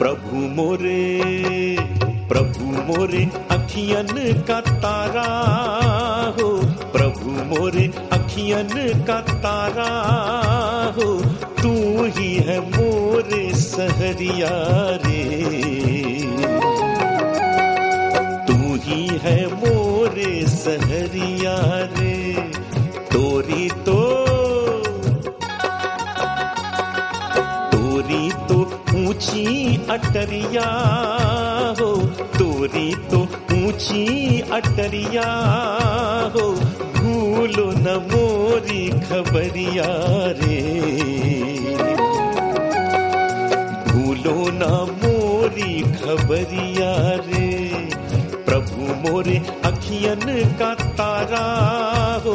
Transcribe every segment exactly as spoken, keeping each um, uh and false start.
प्रभु मोरे प्रभु मोरे अखियन का तारा हो, प्रभु मोरे अखियन का तारा हो, तू ही है मोरे सहरिया रे, तू ही है मोरे सहरिया रे। तोरी तो तोरी तो ऊंची अटरिया हो, तोरी तो ऊंची अटरिया हो, भूलो न मोरी खबरिया रे, भूलो न मोरी खबरिया रे। प्रभु मोरे अखियन का तारा हो।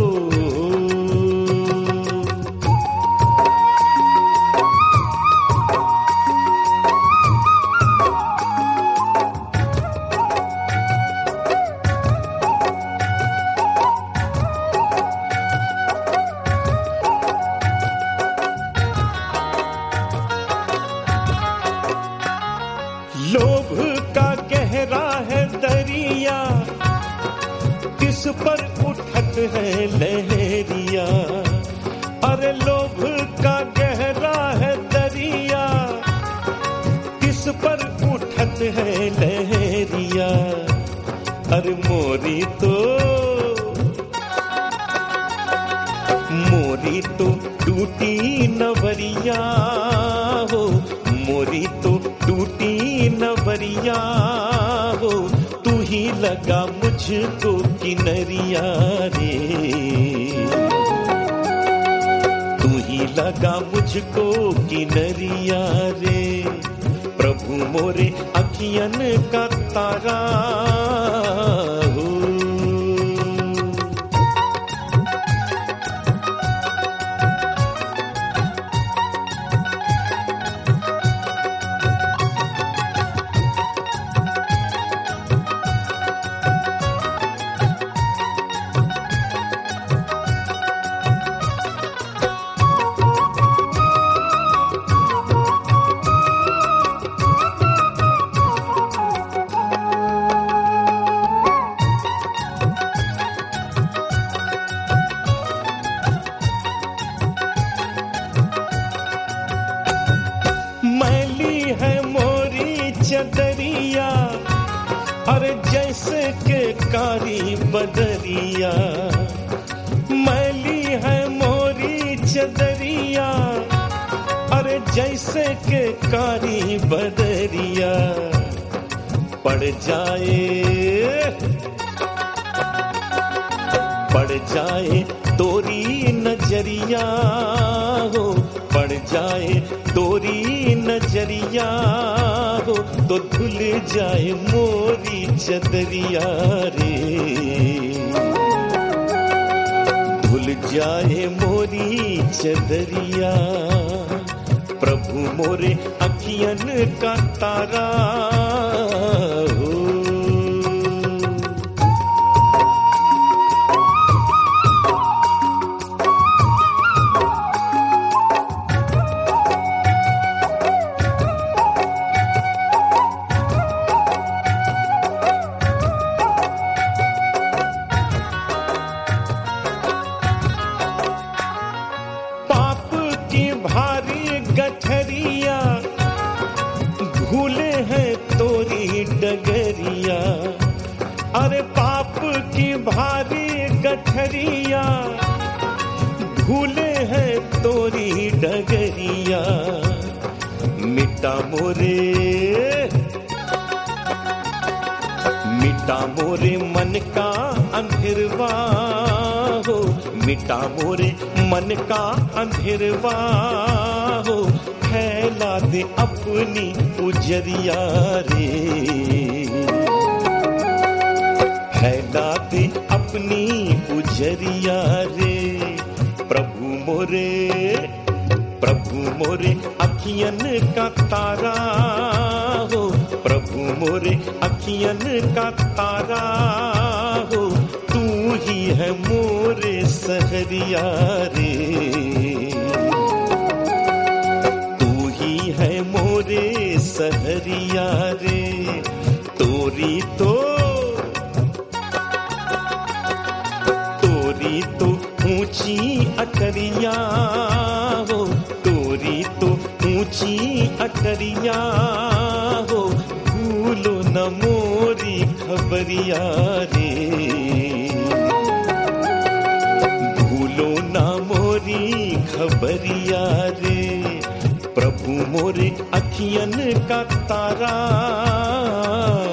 लोभ का गहरा है दरिया, किस पर उठत है लहरिया, अरे लोभ का गहरा है दरिया, किस पर उठत है लहरिया, अरे मोरी तो मोरी तो टूटी नवरिया हो, मोरी तो टूटी नवरिया हो, तू ही लगा मुझको किनरिया रे, तू ही लगा मुझको किनरिया रे। प्रभु मोरे अखियन का तारा हो। चदरिया अरे जैसे के कारी बदरिया, मैली है मोरी चदरिया अरे जैसे के कारी बदरिया, पड़ जाए पड़ जाए तोरी नजरिया हो, पड़ जाए तोरी नजरिया हो, तो धुल जाए मोरी चदरिया रे, धुल जाए मोरी चदरिया। प्रभु मोरे अखियन का तारा हो। भारी गठरिया भूले हैं तोरी डगरिया, अरे पाप की भारी गठरिया भूले हैं तोरी डगरिया, मिटा मोरे मिटा मोरे मन का अंधेरवा हो, मिटा मोरे मन का अंधेरवा हो, फैला दे अपनी उजरिया रे, फैला दे अपनी उजरिया रे। प्रभु मोरे प्रभु मोरे अखियन का तारा हो, प्रभु मोरे अखियन का तारा हो, तू ही है मोरे सहरिया रे, तू ही है मोरे सहरिया रे, तोरी तो तोरी तो ऊंची अटरिया हो, तोरी तो ऊंची अटरिया हो, भूलो न मोरी खबरिया रे, भूलो न मोरी खबरिया रे। प्रभु मोरे अखियन का तारा